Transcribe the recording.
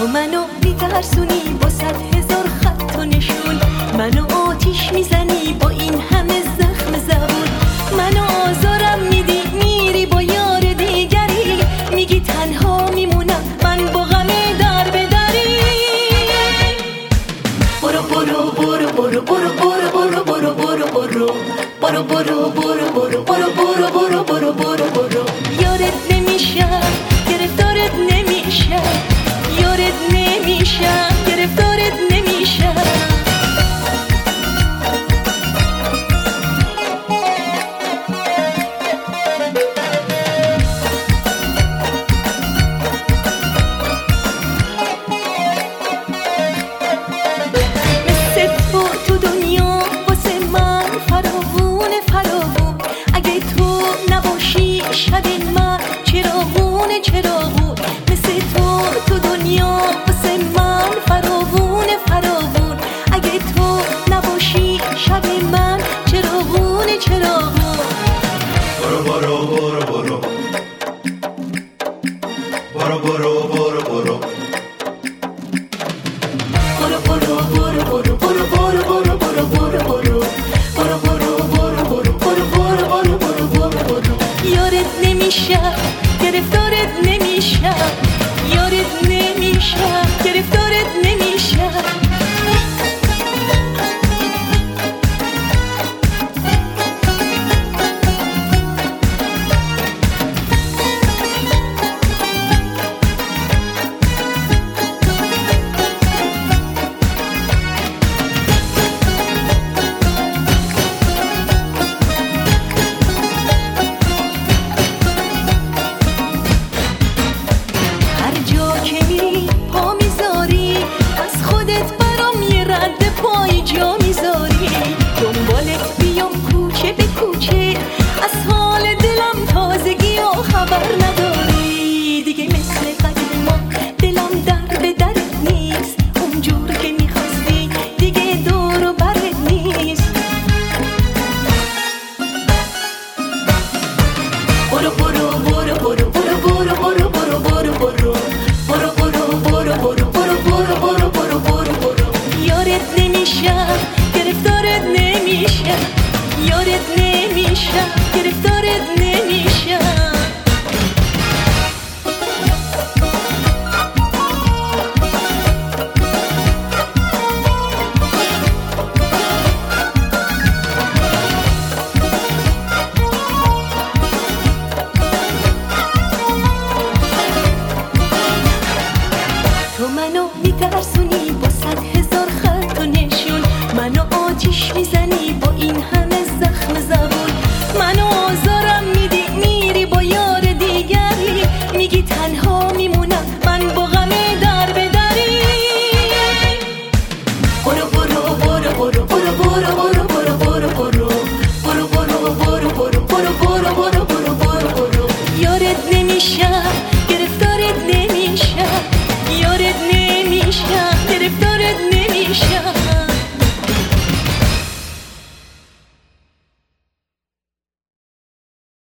تو منو میترسونی با 100,000 خط و نشون، منو آتیش میزنی با این همه زخم زبون، منو آزارم میدی میری با یار دیگری، میگی تنها میمونم من با غم در به دری. برو برو برو برو برو برو برو برو برو برو برو برو برو برو برو برو برو برو برو. یارت نمیشم گرفتارت نمیشم، یارت نمیشم گرفتارت نمیشم. مثل تو دنیا واسه من فراوون فراوون، اگه تو نباشی شب من چراغونه چراغون. مثل تو دنیا واسه من فراوون فراوون، اگه تو نباشی شب من چراغونه چراغون. برو برو برو برو برو برو برو برو یارت نمیشم گرفتارت نمیشم، یارت نمیشم گرفتارت نمیشم. جا میذاری دنبالت بیام کوچه به کوچه، از حال دلم تازگی و خبر نداری. دیگه مثل قدیم ما دلم در به درت نیست، اونجور که میخواستی دیگه دور و برت نیست. برو برو برو برو برو برو برو برو برو برو برو برو برو برو برو برو. یارت نمیشم گرفتارت نمیشم، یارت نمیشم گرفتارت نمیشم. تو منو میترسونی با 100,000 خط و نشون، منو آتیش میزنی با این همه زخم زبون، منو آزارم میدی میری با یار دیگری، میگی تنها میمونم من با غم در به دری. برو برو برو برو برو برو برو برو برو برو برو برو برو برو برو برو برو برو برو. یارت نمیشم گرفتارت نمیشم، یارت نمیشم گرفتارت نمیشم.